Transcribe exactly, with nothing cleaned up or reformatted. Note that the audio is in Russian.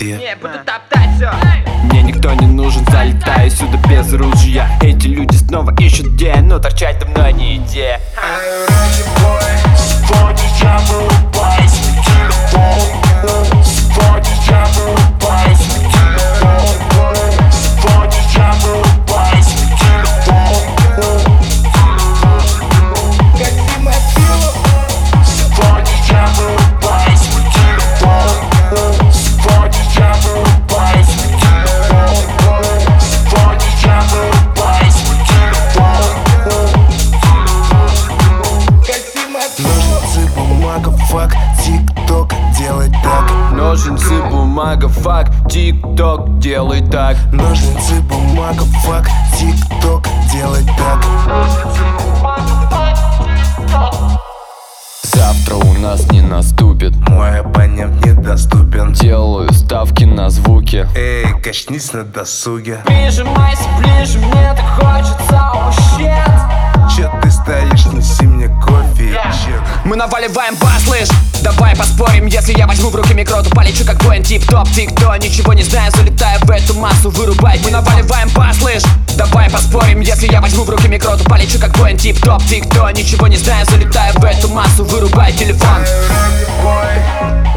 все. Не буду топтать все. Мне никто не нужен, залетаю сюда без ружья. Эти люди снова ищут где, но торчать давно не идея. Сегодня я вырубаюсь на телефон. Сегодня я вырубаюсь на телефон. Сегодня я вырубаюсь на телефон. Как Тимофилов. Сегодня я вырубаюсь на телефон. Сегодня я вырубаюсь на телефон. Сегодня я вырубаюсь на телефон. Как Тимофилов. Ножницы, бумага, фак, тик-ток, делай так. Ножницы, бумага, фак, тик-ток, делай так. Ножницы, бумага, фак, тик-ток, делай так. Завтра у нас не наступит. Мой абонент недоступен. Делаю ставки на звуки. Эй, качнись на досуге. Прижимайся ближе, мне так хочется ущет. Че ты стоишь, неси мне кофе, чек. Мы наваливаем бас, слышь. Давай поспорим, если я возьму в руки микро, то полечу как воин, тип-топ, тик-то. Ничего не знаю, залетаю в эту массу, вырубай. Мы наваливаем бас, слышь. Давай поспорим, если я возьму в руки микро, то полечу как воин, тип-топ, тик-то. Ничего не знаю, залетаю в эту массу, вырубай телефон. Бой.